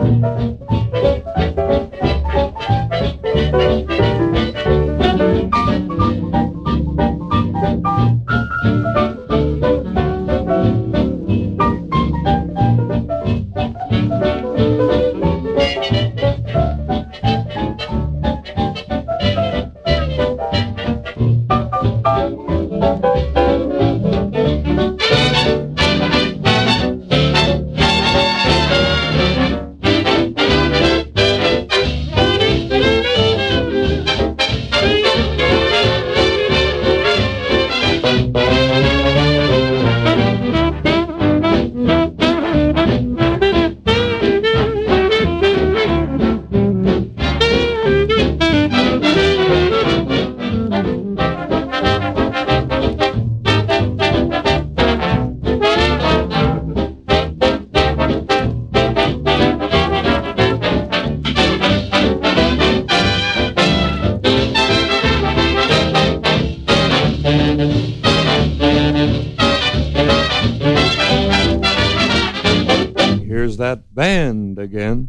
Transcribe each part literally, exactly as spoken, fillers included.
Here's that band again.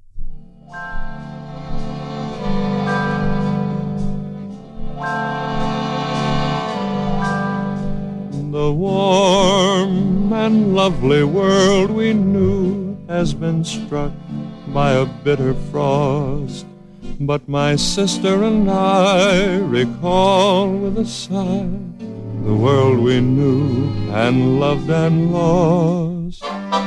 The warm and lovely world we knew has been struck by a bitter frost, but my sister and I recall with a sigh the world we knew and loved and lost.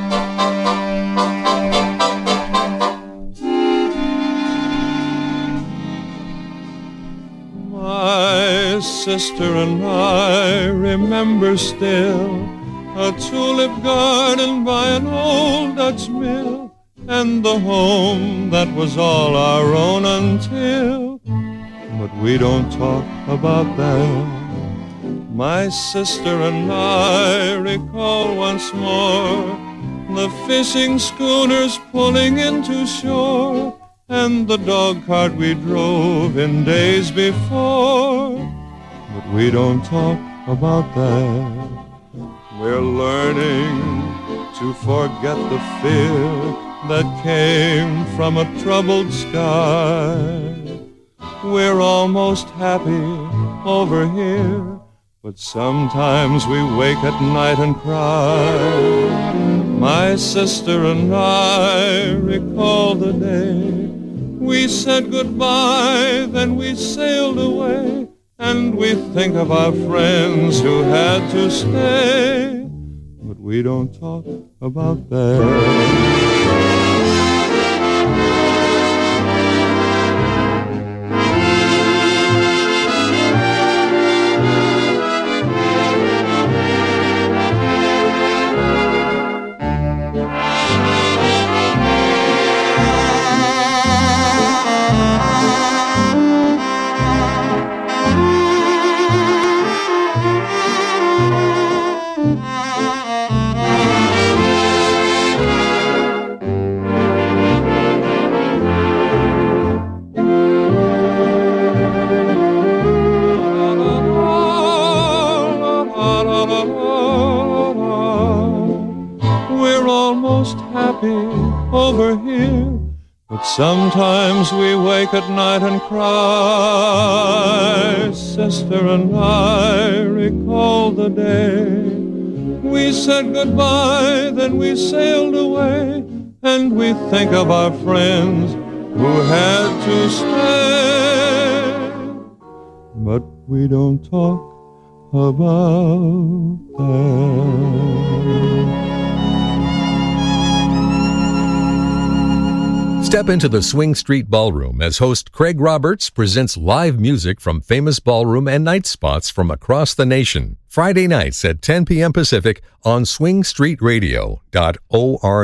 My sister and I remember still a tulip garden by an old Dutch mill, and the home that was all our own until, but we don't talk about that. My sister and I recall once more the fishing schooners pulling into shore, and the dog cart we drove in days before, but we don't talk about that. We're learning to forget the fear that came from a troubled sky. We're almost happy over here, but sometimes we wake at night and cry. My sister and I recall the day we said goodbye, then we sailed away, and we think of our friends who had to stay, but we don't talk about that. Over here, but sometimes we wake at night and cry. Sister and I recall the day we said goodbye, then we sailed away, and we think of our friends who had to stay, but we don't talk about that. Step into the Swing Street Ballroom as host Craig Roberts presents live music from famous ballroom and night spots from across the nation. Friday nights at ten p.m. Pacific on swing street radio dot org.